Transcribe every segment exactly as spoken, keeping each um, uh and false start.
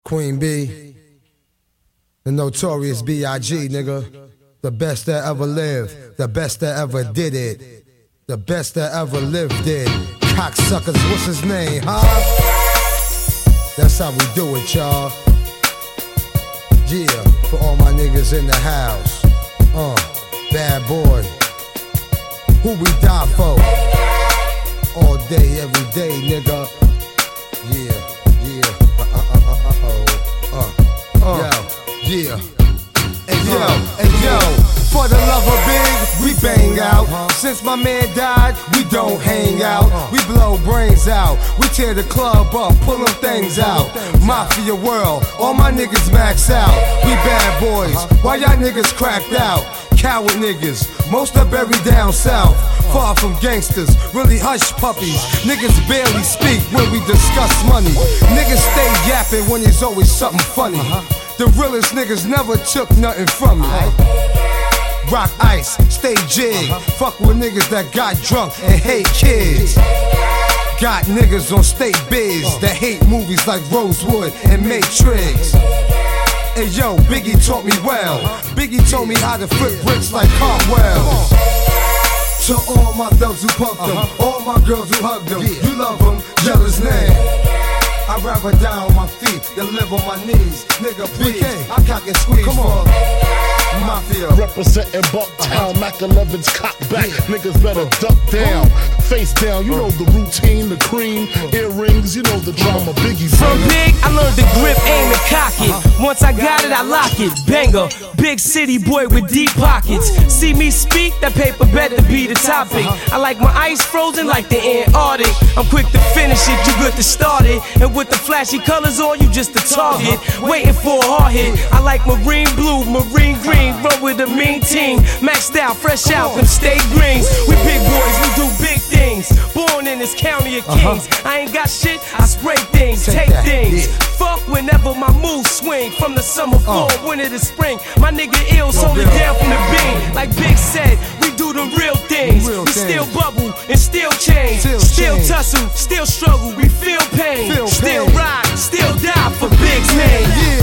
Queen B, the notorious B I G, nigga. The best that ever lived, the best that ever did it, the best that ever lived it. Cocksuckers, what's his name, huh? That's how we do it, y'all. Yeah, for all my niggas in the house. Uh, bad boy. Who we die for? All day, every day, nigga. Yeah, yeah. Uh, uh, uh, uh, uh, uh, uh. Yo, yeah. And yo, and yo, for the love of big, we bang out. Since my man died, we don't hang out. We blow brains out, we tear the club up, pull them things out. Mafia world, all my niggas max out. We bad boys, why y'all niggas cracked out? Coward niggas, most are buried down south. Far from gangsters, really hush puppies. Niggas barely speak when we discuss money. Niggas stay yapping when there's always something funny. The realest niggas never took nothing from me. Rock ice, stay jig. Fuck with niggas that got drunk and hate kids. Got niggas on state biz that hate movies like Rosewood and Matrix. Hey yo, Biggie taught me well. Biggie told me how to flip bricks like cartwheels. To all my thugs who pumped them, all my girls who hugged them, you love them, yell his name. I'd rather die on my feet than live on my knees. Nigga, please, I cock and squeeze. Come on. Mafia. Representing Bucktown, uh, Mac eleven's cock back. Yeah. Niggas better duck down, face down. You know the routine, the cream, earrings. You know the drama. Biggie. From big, I learned the grip, aim and cock it. Once I got it, I lock it. Banger, big city boy with deep pockets. See me speak, that paper better be the topic. I like my ice frozen like the Antarctic. I'm quick to finish it, you good to start it. And with the flashy colors on, you just a target. Waiting for a hard hit. I like marine blue, marine green. Roll with a mean team. Maxed out, fresh out, them state greens. We big boys, we do big things. Born in this county of kings. I ain't got shit, I spray things, take things. Fuck whenever my moves swing. From the summer, fall, winter to spring. My nigga ill, sold it down from the beam. Like Big said, we do the real things. We still bubble and still change. Still tussle, still struggle, we feel pain. Still ride, still die for Big's name.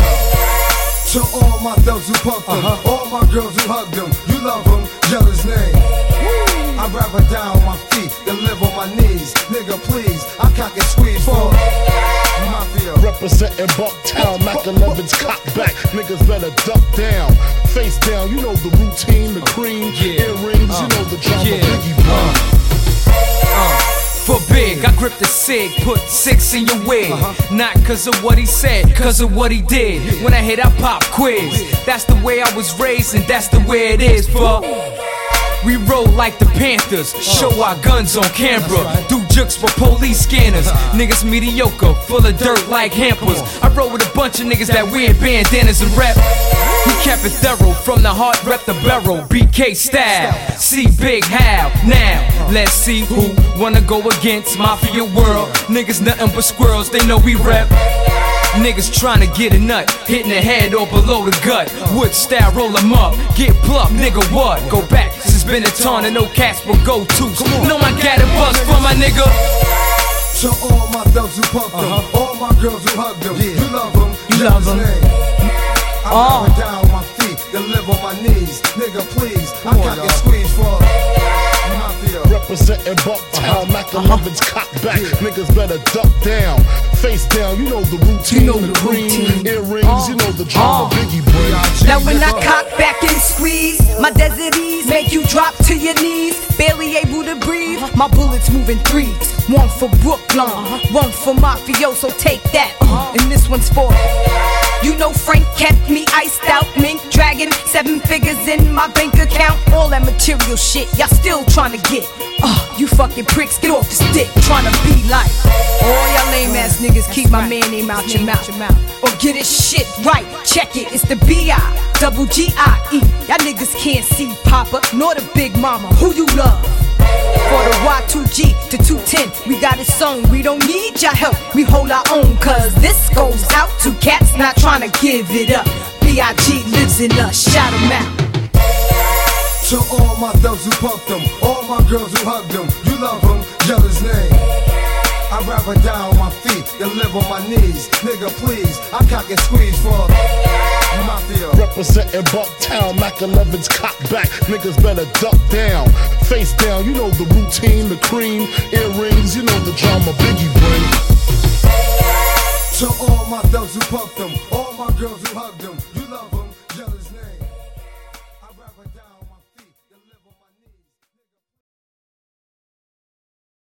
To all my thugs who pumped them, uh-huh. all my girls who hugged them, you love them, yell his name. Woo. I'd rather die on my feet than live on my knees. Nigga, please, I cock and squeeze for Mafia. Representing Bucktown, Mac eleven's cock back. Niggas better duck down, face down. You know the routine, the cream, yeah. earrings. Uh, you know the drama. Yeah. Biggie. Uh, uh. For big, I grip the sig, put six in your wig. Uh-huh. Not cause of what he said, cause of what he did. Yeah. When I hit, I pop quiz. Yeah. That's the way I was raised and that's the way it is, for we roll like the Panthers, show our guns on camera. Right. Do jukes for police scanners. Uh-huh. Niggas mediocre, full of dirt like hampers. I roll with a bunch of niggas that wear bandanas and rap. We kept it thorough, from the heart, rep the barrel. B K style, see Big how. Now, let's see who wanna go against Mafia world. Niggas nothing but squirrels, they know we rep. Niggas tryna get a nut, hitting the head or below the gut. Wood style, roll them up, get plucked, nigga what? Go back, since been a ton and no cats will go to. Know I got a buzz for my nigga. To all my thugs who pumped them, uh-huh. all my girls who hugged them, yeah. you love them, you love them. I'd rather die on my feet than live on my knees. Nigga, please, I cock and squeeze for Mafia. Representing Bucktown, Mac eleven's cock back. Yeah. Niggas better duck down, face down. You know the routine, you know the, the cream, earrings. Uh, you know the drama. Uh, Biggie boy. Now when I cock back and squeeze, my desert ease make you drop to your knees. Barely able to breathe, my bullets moving threes. One for Brooklyn, one for Mafioso, take that. And this one's for you know Frank kept me iced out, mink dragon, seven figures in my bank account. All that material shit, y'all still tryna get. Uh, you fucking pricks, get off the stick, tryna be like all y'all lame ass niggas. Keep my man name out your mouth, or get his shit right. Check it, it's the B I double G I E. Y'all niggas can't see Papa nor the Big Mama. Who you love? For the Y two G to two ten, we got it sewn. We don't need your help, we hold our own. Cause this goes out to cats not trying to give it up. B I G lives in us, shout him out. To all my thugs who pumped them, all my girls who hugged them, you love them, yell his name. I'd rather die on my feet than live on my knees. Nigga, please, I cock and squeeze for Mafia. Representing Bucktown, Mac eleven's cock back. Niggas better duck down, face down. You know the routine, the cream, earrings. You know the drama Biggie bring.